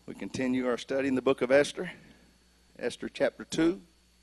We continue our study in the book of Esther, Esther chapter 2,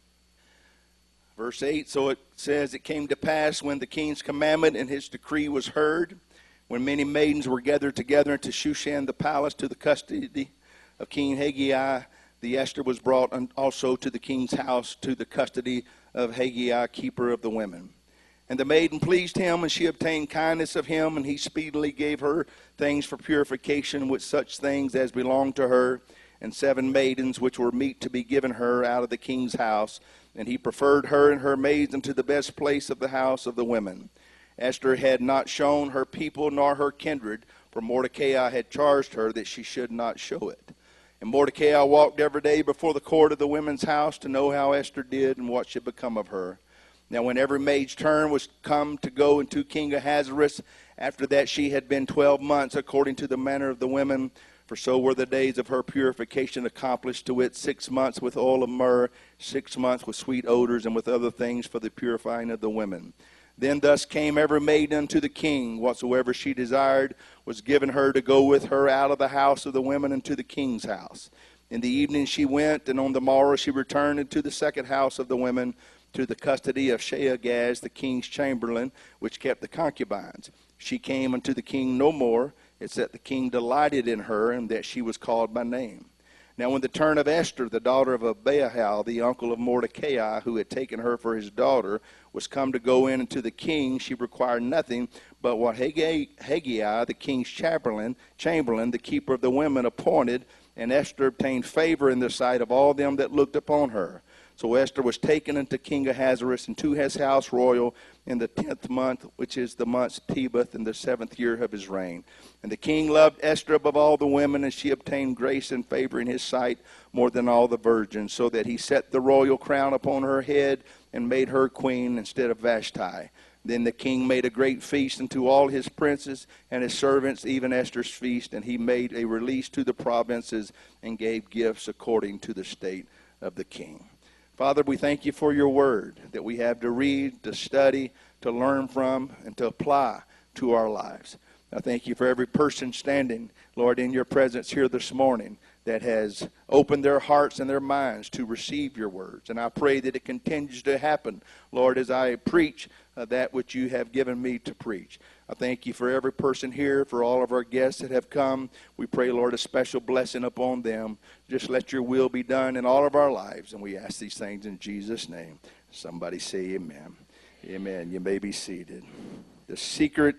verse 8. So it says, it came to pass when the king's commandment and his decree was heard, when many maidens were gathered together into Shushan the palace to the custody of King Haggai, the Esther was brought also to the king's house to the custody of Haggai, keeper of the women. And the maiden pleased him, and she obtained kindness of him, and he speedily gave her things for purification with such things as belonged to her, and 7 maidens which were meet to be given her out of the king's house. And he preferred her and her maids unto the best place of the house of the women. Esther had not shown her people nor her kindred, for Mordecai had charged her that she should not show it. And Mordecai walked every day before the court of the women's house to know how Esther did and what should become of her. Now when every maid's turn was come to go into King Ahasuerus, after that she had been 12 months, according to the manner of the women, for so were the days of her purification accomplished, to wit, 6 months with oil of myrrh, 6 months with sweet odors, and with other things for the purifying of the women. Then thus came every maiden unto the king. Whatsoever she desired was given her to go with her out of the house of the women into the king's house. In the evening she went, and on the morrow she returned into the second house of the women, to the custody of Shaagaz, the king's chamberlain, which kept the concubines. She came unto the king no more, except the king delighted in her, and that she was called by name. Now when the turn of Esther, the daughter of Abihail, the uncle of Mordecai, who had taken her for his daughter, was come to go in unto the king, she required nothing but what Haggai, the king's chamberlain, the keeper of the women, appointed, and Esther obtained favor in the sight of all them that looked upon her. So Esther was taken unto King Ahasuerus into his house royal in the 10th month, which is the month Tebeth, in the 7th year of his reign. And the king loved Esther above all the women, and she obtained grace and favor in his sight more than all the virgins, so that he set the royal crown upon her head and made her queen instead of Vashti. Then the king made a great feast unto all his princes and his servants, even Esther's feast, and he made a release to the provinces and gave gifts according to the state of the king. Father, we thank you for your word that we have to read, to study, to learn from, and to apply to our lives. I thank you for every person standing, Lord, in your presence here this morning that has opened their hearts and their minds to receive your words. And I pray that it continues to happen, Lord, as I preach that which you have given me to preach. I thank you for every person here, for all of our guests that have come. We pray, Lord, a special blessing upon them. Just let your will be done in all of our lives. And we ask these things in Jesus' name. Somebody say amen. Amen. You may be seated. The secret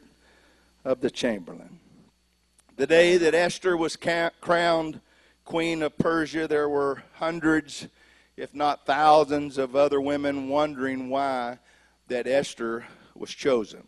of the chamberlain. The day that Esther was crowned Queen of Persia, there were hundreds, if not thousands, of other women wondering why that Esther was chosen.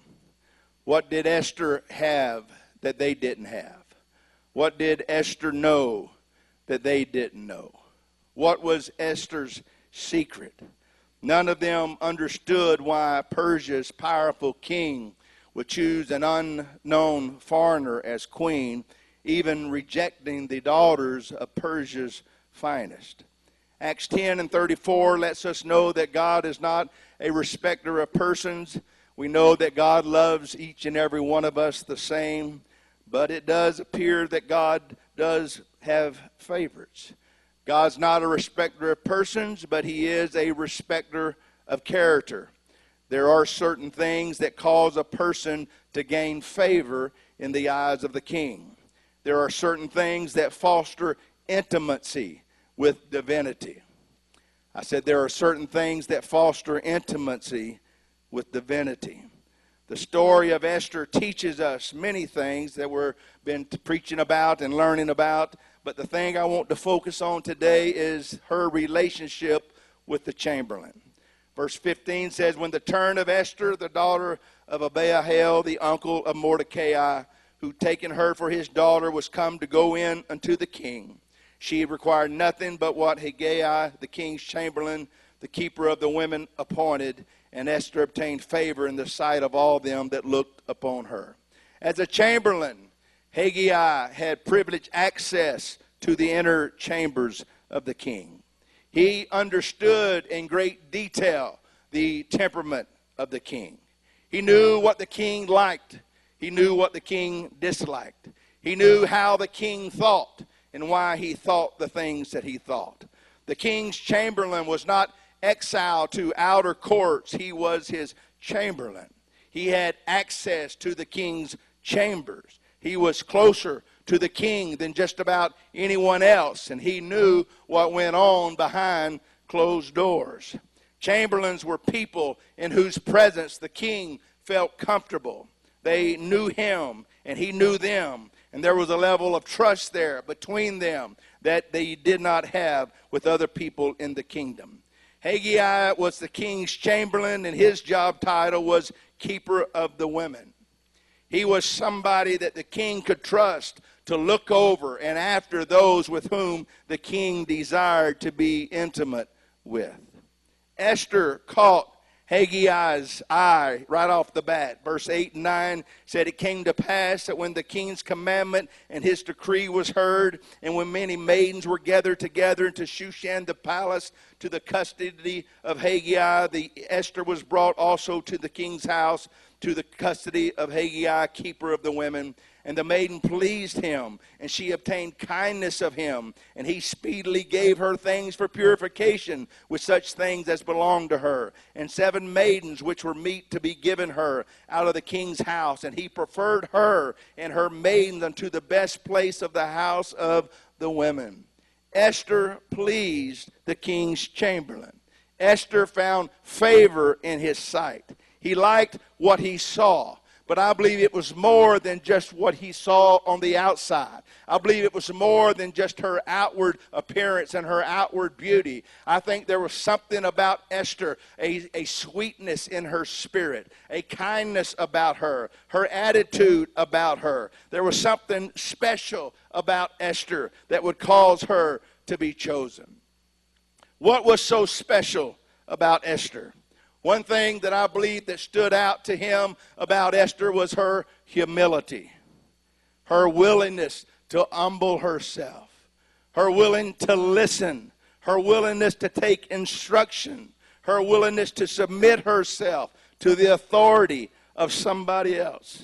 What did Esther have that they didn't have? What did Esther know that they didn't know? What was Esther's secret? None of them understood why Persia's powerful king would choose an unknown foreigner as queen, even rejecting the daughters of Persia's finest. Acts 10:34 lets us know that God is not a respecter of persons. We know that God loves each and every one of us the same, but it does appear that God does have favorites. God's not a respecter of persons, but he is a respecter of character. There are certain things that cause a person to gain favor in the eyes of the king. There are certain things that foster intimacy with divinity. I said there are certain things that foster intimacy with divinity. The story of Esther teaches us many things that we've been preaching about and learning about, but the thing I want to focus on today is her relationship with the chamberlain. Verse 15 says, when the turn of Esther, the daughter of Abihail, the uncle of Mordecai, who taken her for his daughter, was come to go in unto the king, she required nothing but what Haggai, the king's chamberlain, the keeper of the women, appointed, and Esther obtained favor in the sight of all them that looked upon her. As a chamberlain, Haggai had privileged access to the inner chambers of the king. He understood in great detail the temperament of the king. He knew what the king liked. He knew what the king disliked. He knew how the king thought. and why he thought the things that he thought. The king's chamberlain was not exiled to outer courts. He was his chamberlain. He had access to the king's chambers. He was closer to the king than just about anyone else, and he knew what went on behind closed doors. Chamberlains were people in whose presence the king felt comfortable. They knew him, and he knew them, and there was a level of trust there between them that they did not have with other people in the kingdom. Haggai was the king's chamberlain, and his job title was keeper of the women. He was somebody that the king could trust to look over and after those with whom the king desired to be intimate with. Esther caught Haggai's eye right off the bat. Verse 8 and 9 said, "It came to pass that when the king's commandment and his decree was heard, and when many maidens were gathered together into Shushan the palace to the custody of Haggai, Esther was brought also to the king's house to the custody of Haggai, keeper of the women. And the maiden pleased him, and she obtained kindness of him. And he speedily gave her things for purification, with such things as belonged to her, and 7 maidens which were meet to be given her out of the king's house. And he preferred her and her maidens unto the best place of the house of the women." Esther pleased the king's chamberlain. Esther found favor in his sight. He liked what he saw. But I believe it was more than just what he saw on the outside. I believe it was more than just her outward appearance and her outward beauty. I think there was something about Esther, a sweetness in her spirit, a kindness about her, her attitude about her. There was something special about Esther that would cause her to be chosen. What was so special about Esther? One thing that I believe that stood out to him about Esther was her humility, her willingness to humble herself, her willing to listen, her willingness to take instruction, her willingness to submit herself to the authority of somebody else.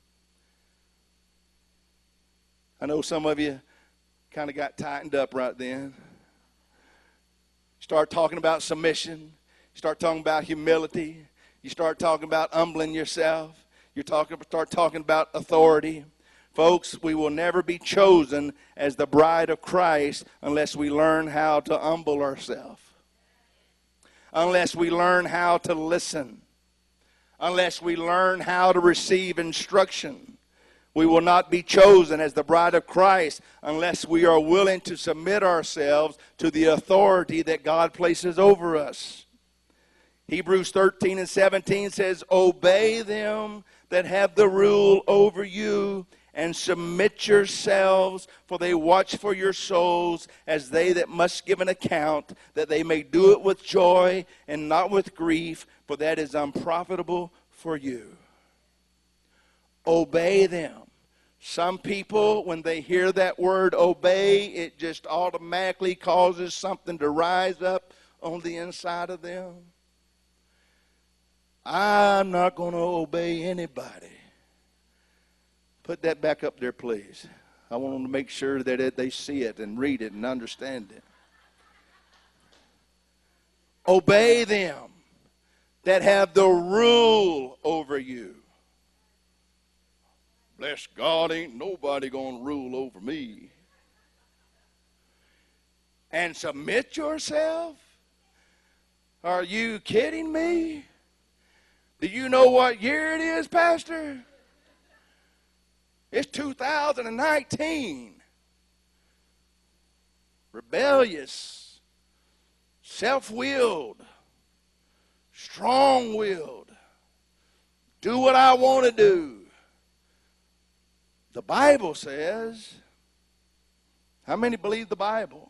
I know some of you kind of got tightened up right then. Start talking about submission. Start talking about humility. You start talking about humbling yourself. Start talking about authority. Folks, we will never be chosen as the bride of Christ unless we learn how to humble ourselves. Unless we learn how to listen. Unless we learn how to receive instruction. We will not be chosen as the bride of Christ unless we are willing to submit ourselves to the authority that God places over us. Hebrews 13 and 17 says, "Obey them that have the rule over you, and submit yourselves, for they watch for your souls as they that must give an account, that they may do it with joy and not with grief, for that is unprofitable for you." Obey them. Some people, when they hear that word obey, it just automatically causes something to rise up on the inside of them. I'm not going to obey anybody. Put that back up there, please. I want them to make sure that they see it and read it and understand it. Obey them that have the rule over you. Bless God, ain't nobody going to rule over me. And submit yourself? Are you kidding me? Do you know what year it is, Pastor? It's 2019. Rebellious, self-willed, strong-willed. Do what I want to do. The Bible says, how many believe the Bible?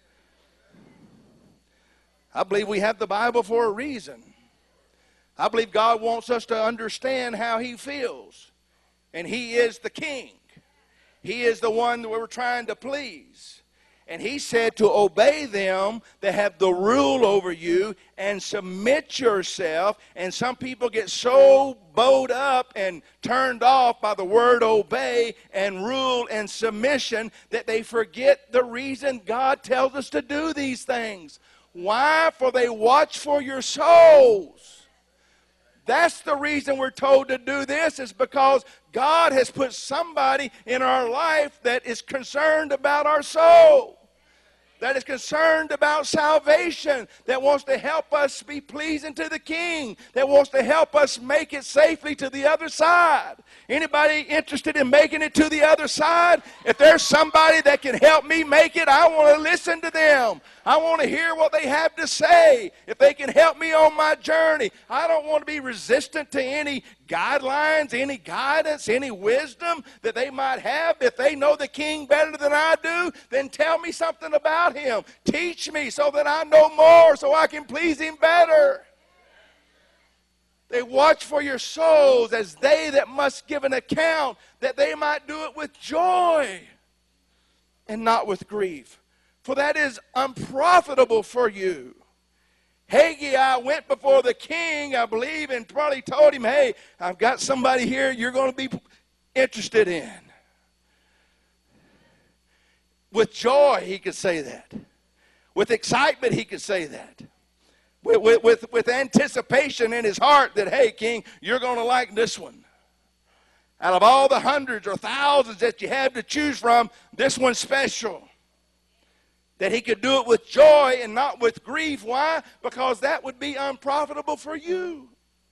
I believe we have the Bible for a reason. I believe God wants us to understand how He feels. And He is the King. He is the one that we're trying to please. And he said to obey them that have the rule over you and submit yourself. And some people get so bowed up and turned off by the word obey and rule and submission that they forget the reason God tells us to do these things. Why? For they watch for your souls. That's the reason we're told to do this, is because God has put somebody in our life that is concerned about our soul, that is concerned about salvation, that wants to help us be pleasing to the King, that wants to help us make it safely to the other side. Anybody interested in making it to the other side? If there's somebody that can help me make it, I want to listen to them. I want to hear what they have to say. If they can help me on my journey, I don't want to be resistant to any guidelines, any guidance, any wisdom that they might have. If they know the King better than I do, then tell me something about him. Teach me so that I know more, so I can please him better. They watch for your souls as they that must give an account, that they might do it with joy and not with grief. For that is unprofitable for you. Haggai went before the king, I believe, and probably told him, hey, I've got somebody here you're going to be interested in. With joy, he could say that. With excitement, he could say that. With anticipation in his heart that, hey, king, you're going to like this one. Out of all the hundreds or thousands that you have to choose from, this one's special. That he could do it with joy and not with grief. Why? Because that would be unprofitable for you.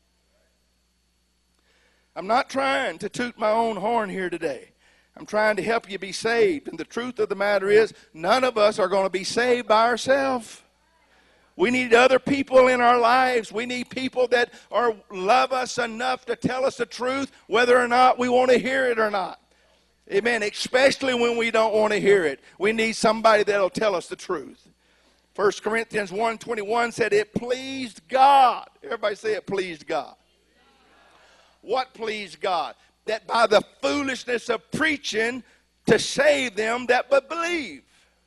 I'm not trying to toot my own horn here today. I'm trying to help you be saved. And the truth of the matter is, none of us are going to be saved by ourselves. We need other people in our lives. We need people that love us enough to tell us the truth, whether or not we want to hear it or not. Amen. Especially when we don't want to hear it. We need somebody that'll tell us the truth. 1 Corinthians 1:21 said it pleased God. Everybody say it pleased God. What pleased God? That by the foolishness of preaching to save them that but believe.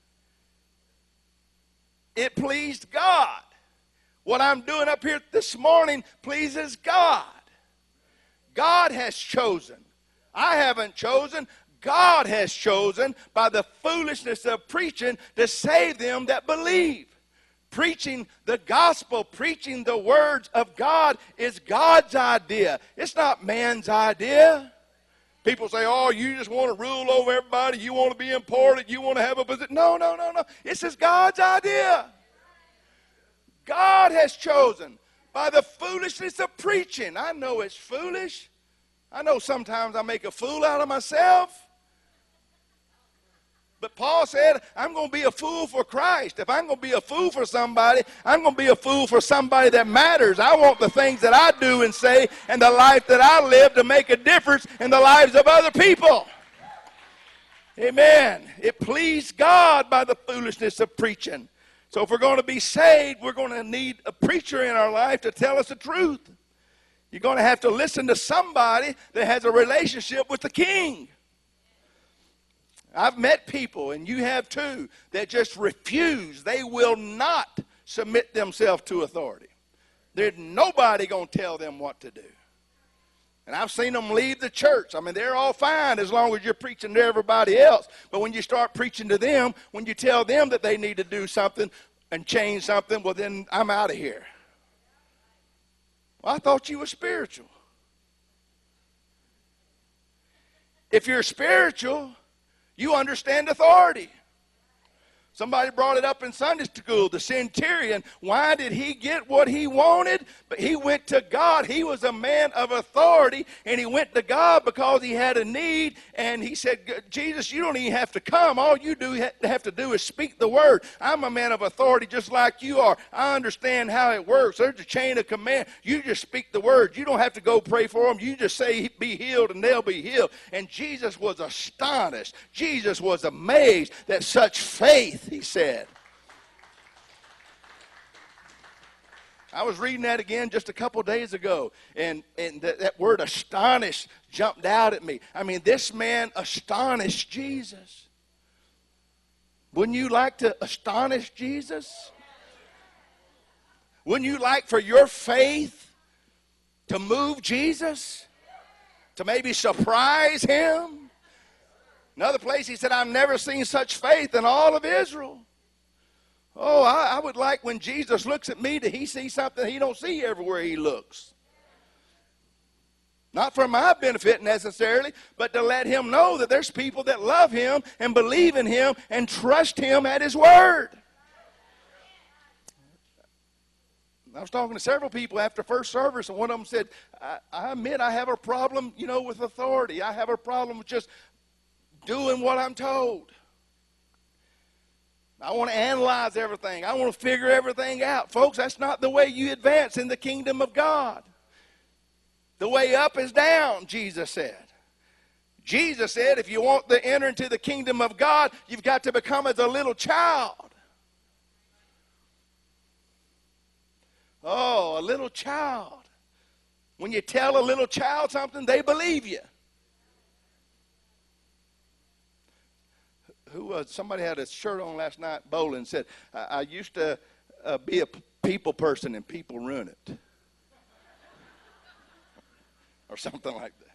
It pleased God. What I'm doing up here this morning pleases God. God has chosen. I haven't chosen. God has chosen by the foolishness of preaching to save them that believe. Preaching the gospel, preaching the words of God is God's idea. It's not man's idea. People say, oh, you just want to rule over everybody. You want to be important. You want to have a position. No. This is God's idea. God has chosen by the foolishness of preaching. I know it's foolish. I know sometimes I make a fool out of myself. But Paul said, I'm going to be a fool for Christ. If I'm going to be a fool for somebody, I'm going to be a fool for somebody that matters. I want the things that I do and say and the life that I live to make a difference in the lives of other people. Amen. It pleased God by the foolishness of preaching. So if we're going to be saved, we're going to need a preacher in our life to tell us the truth. You're going to have to listen to somebody that has a relationship with the King. I've met people, and you have too, that just refuse. They will not submit themselves to authority. There's nobody going to tell them what to do. And I've seen them leave the church. I mean, they're all fine as long as you're preaching to everybody else. But when you start preaching to them, when you tell them that they need to do something and change something, well, then I'm out of here. Well, I thought you were spiritual. If you're spiritual, you understand authority. Somebody brought it up in Sunday school. The centurion, why did he get what he wanted? But he went to God. He was a man of authority, and he went to God because he had a need. And he said, Jesus, you don't even have to come. All you have to do is speak the word. I'm a man of authority just like you are. I understand how it works. There's a chain of command. You just speak the word. You don't have to go pray for them. You just say, be healed, and they'll be healed. And Jesus was astonished. Jesus was amazed that such faith, he said. I was reading that again just a couple days ago, and that word astonished jumped out at me. I mean, this man astonished Jesus. Wouldn't you like to astonish Jesus? Wouldn't you like for your faith to move Jesus? To maybe surprise him? Another place he said, I've never seen such faith in all of Israel. Oh, I would like when Jesus looks at me that he sees something he don't see everywhere he looks. Not for my benefit necessarily, but to let him know that there's people that love him and believe in him and trust him at his word. I was talking to several people after first service, and one of them said, I admit I have a problem, with authority. I have a problem with just doing what I'm told. I want to analyze everything. I want to figure everything out. Folks, that's not the way you advance in the kingdom of God. The way up is down, Jesus said. Jesus said if you want to enter into the kingdom of God, you've got to become as a little child. Oh, a little child. When you tell a little child something, they believe you. Somebody had a shirt on last night bowling and said, I used to be a people person and people ruin it. Or something like that.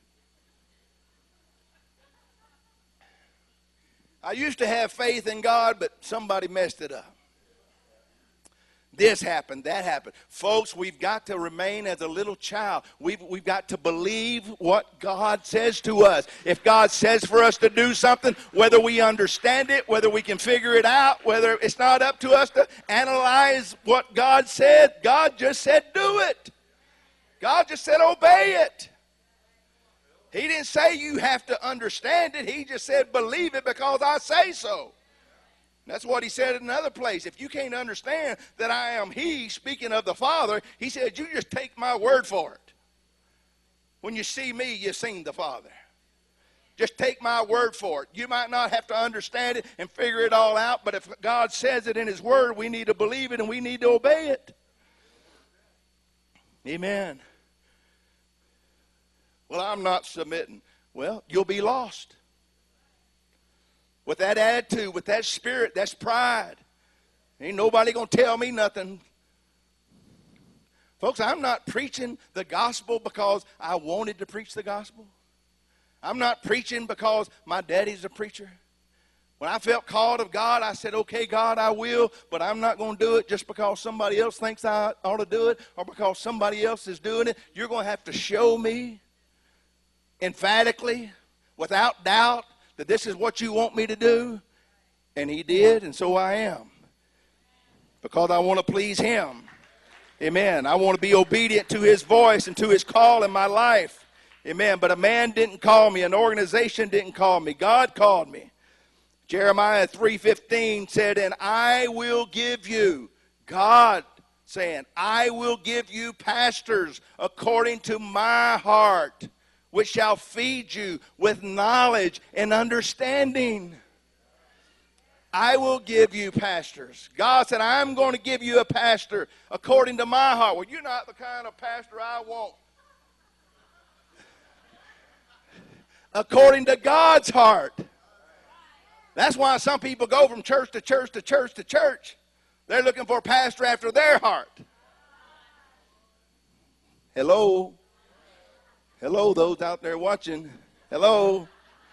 I used to have faith in God, but somebody messed it up. This happened, that happened. Folks, we've got to remain as a little child. We've got to believe what God says to us. If God says for us to do something, whether we understand it, whether we can figure it out, whether it's not up to us to analyze what God said, God just said do it. God just said obey it. He didn't say you have to understand it. He just said believe it because I say so. That's what he said in another place. If you can't understand that I am he, speaking of the Father, he said, you just take my word for it. When you see me, you've seen the Father. Just take my word for it. You might not have to understand it and figure it all out, but if God says it in his word, we need to believe it and we need to obey it. Amen. Well, I'm not submitting. Well, you'll be lost. With that attitude, with that spirit, that's pride. Ain't nobody going to tell me nothing. Folks, I'm not preaching the gospel because I wanted to preach the gospel. I'm not preaching because my daddy's a preacher. When I felt called of God, I said, okay, God, I will, but I'm not going to do it just because somebody else thinks I ought to do it or because somebody else is doing it. You're going to have to show me emphatically, without doubt, that this is what you want me to do. And he did, and so I am. Because I want to please him. Amen. I want to be obedient to his voice and to his call in my life. Amen. But a man didn't call me. An organization didn't call me. God called me. Jeremiah 3:15 said, and I will give you, God saying, I will give you pastors according to my heart, which shall feed you with knowledge and understanding. I will give you pastors. God said, I'm going to give you a pastor according to my heart. Well, you're not the kind of pastor I want. According to God's heart. That's why some people go from church to church to church to church. They're looking for a pastor after their heart. Hello? Hello, those out there watching. Hello.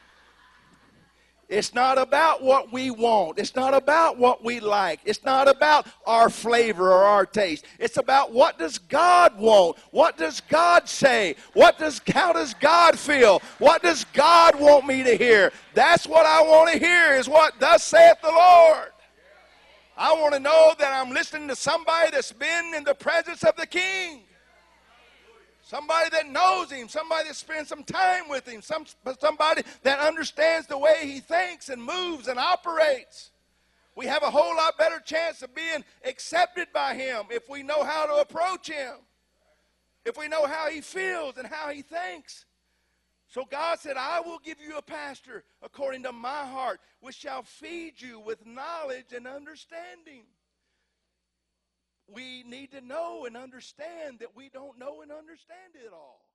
It's not about what we want. It's not about what we like. It's not about our flavor or our taste. It's about what does God want? What does God say? How does God feel? What does God want me to hear? That's what I want to hear, is what thus saith the Lord. I want to know that I'm listening to somebody that's been in the presence of the King. Somebody that knows him, somebody that spends some time with him, somebody that understands the way he thinks and moves and operates. We have a whole lot better chance of being accepted by him if we know how to approach him, if we know how he feels and how he thinks. So God said, I will give you a pastor according to my heart, which shall feed you with knowledge and understanding. We need to know and understand that we don't know and understand it all.